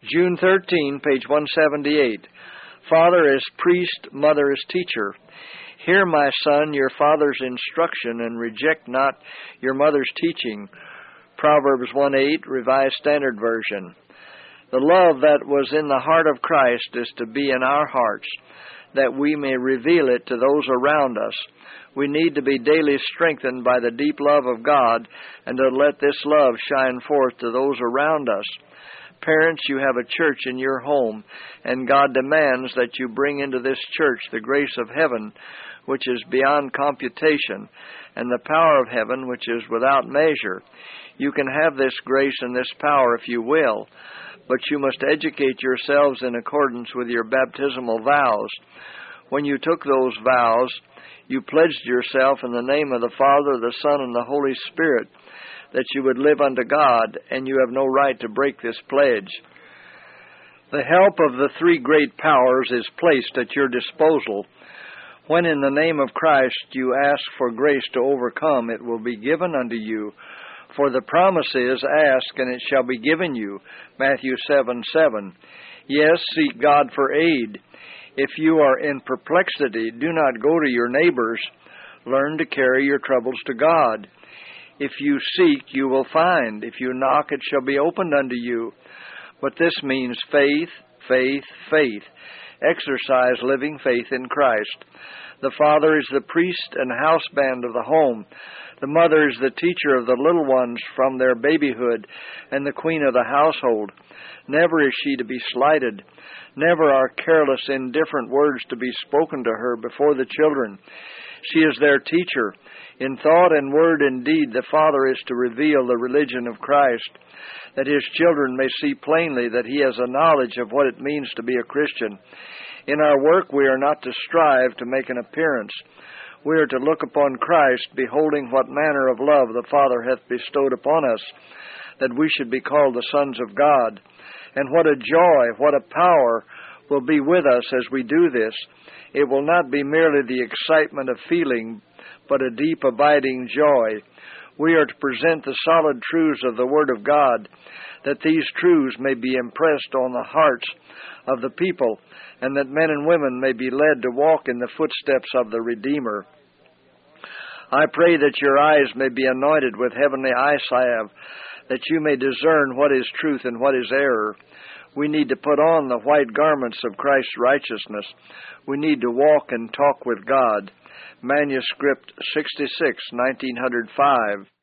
June 13, page 178. Father as priest, mother as teacher. Hear, my son, your father's instruction, and reject not your mother's teaching. Proverbs 1:8, Revised Standard Version. The love that was in the heart of Christ is to be in our hearts, that we may reveal it to those around us. We need to be daily strengthened by the deep love of God, and to let this love shine forth to those around us. Parents, you have a church in your home, and God demands that you bring into this church the grace of heaven, which is beyond computation, and the power of heaven, which is without measure. You can have this grace and this power if you will, but you must educate yourselves in accordance with your baptismal vows. When you took those vows, you pledged yourself in the name of the Father, the Son, and the Holy Spirit, that you would live unto God, and you have no right to break this pledge. The help of the three great powers is placed at your disposal. When in the name of Christ you ask for grace to overcome, it will be given unto you. For the promise is, ask, and it shall be given you. Matthew 7:7. Yes, seek God for aid. If you are in perplexity, do not go to your neighbors. Learn to carry your troubles to God. If you seek, you will find. If you knock, it shall be opened unto you. But this means faith, faith, faith. Exercise living faith in Christ. The father is the priest and houseband of the home. The mother is the teacher of the little ones from their babyhood and the queen of the household. Never is she to be slighted. Never are careless, indifferent words to be spoken to her before the children. She is their teacher. In thought and word and deed, the father is to reveal the religion of Christ, that his children may see plainly that he has a knowledge of what it means to be a Christian. In our work, we are not to strive to make an appearance. We are to look upon Christ, beholding what manner of love the Father hath bestowed upon us, that we should be called the sons of God. And what a joy, what a power will be with us as we do this. It will not be merely the excitement of feeling, but a deep, abiding joy. We are to present the solid truths of the Word of God, that these truths may be impressed on the hearts of the people, and that men and women may be led to walk in the footsteps of the Redeemer. I pray that your eyes may be anointed with heavenly eye salve, that you may discern what is truth and what is error. We need to put on the white garments of Christ's righteousness. We need to walk and talk with God. Manuscript 66, 1905.